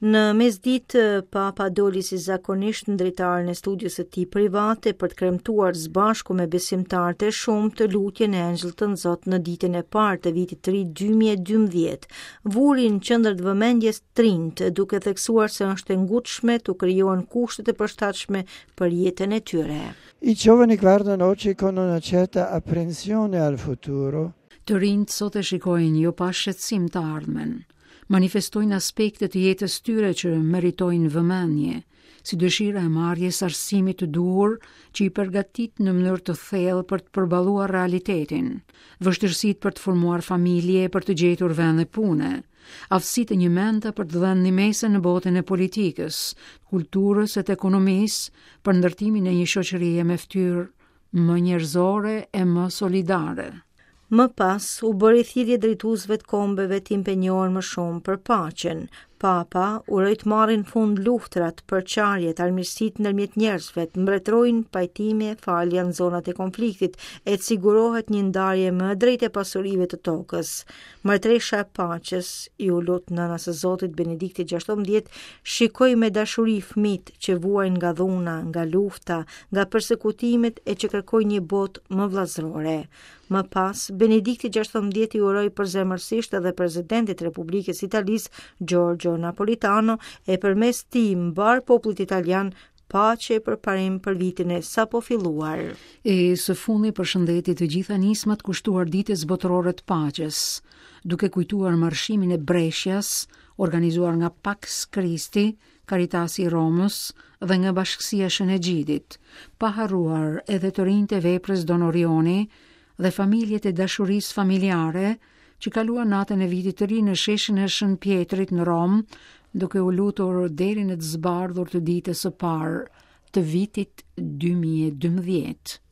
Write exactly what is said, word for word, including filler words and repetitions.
Në mesditë, Papa doli si zakonisht në drejtarën e studios së tij private për të kremtuar së bashku me besimtarët e shumtë lutjen e Angjëllit të Nzotë në ditën e parë të vitit të ri dy mijë e dymbëdhjetë. Vuri në qendër të vëmendjes trinjt, duke theksuar se është e ngutshme të krijohen kushtet e përshtatshme për jetën e tyre. I giovani guardano oggi con una certa apprensione al futuro. Të rinjt sot e shikojnë jo pa shqetësim të ardhmen. Manifestojnë aspekte të jetës tyre që meritojnë vëmendje, si dëshira e marrjes arsimit të duhur që i përgatit në mënyrë të thellë për të përballuar realitetin, vështirësitë për të formuar familje, për të gjetur vende pune, aftësitë e një mende për të dhënë nimese në botën e politikës, kulturës e të ekonomisë, për ndërtimin e një shoqërie me fytyrë më njerëzore e më solidare. Më pas, u bëri thirrje drejtuesve të kombeve të impenjohen më shumë për paqen. Papa uroi të marrin fund luftrat, përçarjet, armiqësitë ndërmjet njerëzve, të mbretërojnë pajtimi e falja në zonat e konfliktit, e të sigurohet një ndarje më e drejtë e pasurive të tokës. Martresha e paqes, i u lut nëna së Zotit Benedikti gjashtëdhjetë, shikoi me dashuri fëmijët që vuajnë nga dhuna, nga lufta, nga persekutimet e që kërkojnë një botë më vllazërore. Më pas, Benedikti gjashtëdhjetë i uroi përzemërsisht edhe presidentit Republikës Italisë Giorgio Napolitano e përmes tij mbar popullit italian paqe për parim për vitin e sapo filluar. E së fundi përshëndeti të gjitha nismat kushtuar ditës botërore të paqes, duke kujtuar marshimin e Brescias, organizuar nga Pax Christi, Caritasi i Romës dhe nga Bashkësia e Shënexhidit, pa harruar edhe të rinjtë e veprës Donorioni dhe familjet e dashurisë familjare që kaluan natën e vitit të ri në sheshin e Shën Pjetrit në Rom, duke u lutur deri në të zbardhur të ditës së parë të vitit dy mijë e dymbëdhjetë.